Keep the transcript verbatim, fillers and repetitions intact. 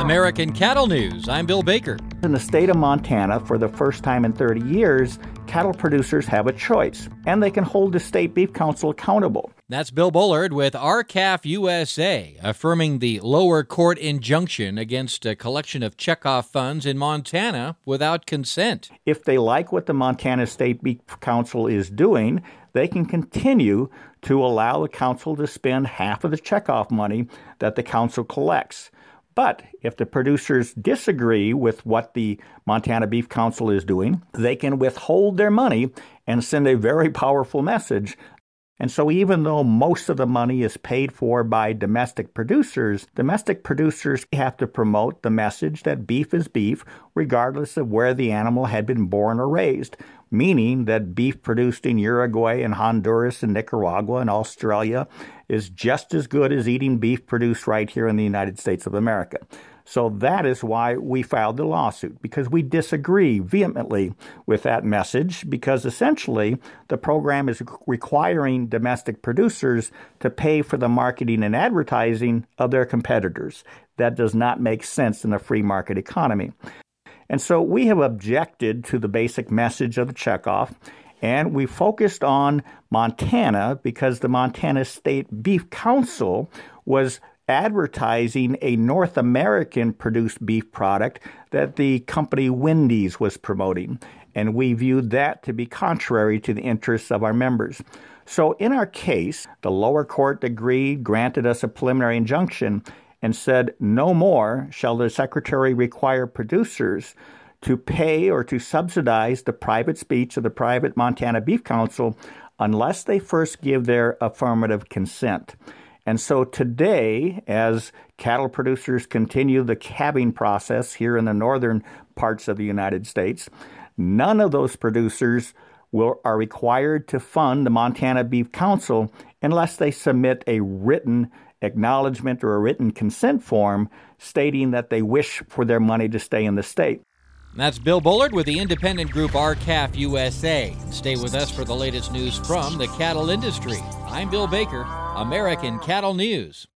American Cattle News. I'm Bill Baker. In the state of Montana, for the first time in thirty years, cattle producers have a choice, and they can hold the State Beef Council accountable. That's Bill Bullard with R C A F U S A, affirming the lower court injunction against a collection of checkoff funds in Montana without consent. If they like what the Montana State Beef Council is doing, they can continue to allow the council to spend half of the checkoff money that the council collects. But if the producers disagree with what the Montana Beef Council is doing, they can withhold their money and send a very powerful message. And so even though most of the money is paid for by domestic producers, domestic producers have to promote the message that beef is beef, regardless of where the animal had been born or raised, meaning that beef produced in Uruguay and Honduras and Nicaragua and Australia is just as good as eating beef produced right here in the United States of America. So that is why we filed the lawsuit, because we disagree vehemently with that message, because essentially the program is requiring domestic producers to pay for the marketing and advertising of their competitors. That does not make sense in a free market economy. And so we have objected to the basic message of the checkoff, and we focused on Montana because the Montana State Beef Council was advertising a North American produced beef product that the company Wendy's was promoting. And we viewed that to be contrary to the interests of our members. So in our case, the lower court agreed, granted us a preliminary injunction, and said no more shall the secretary require producers to pay or to subsidize the private speech of the private Montana Beef Council unless they first give their affirmative consent. And so today, as cattle producers continue the calving process here in the northern parts of the United States, none of those producers will, are required to fund the Montana Beef Council unless they submit a written acknowledgement or a written consent form stating that they wish for their money to stay in the state. That's Bill Bullard with the independent group R C A F U S A. Stay with us for the latest news from the cattle industry. I'm Bill Baker, American Cattle News.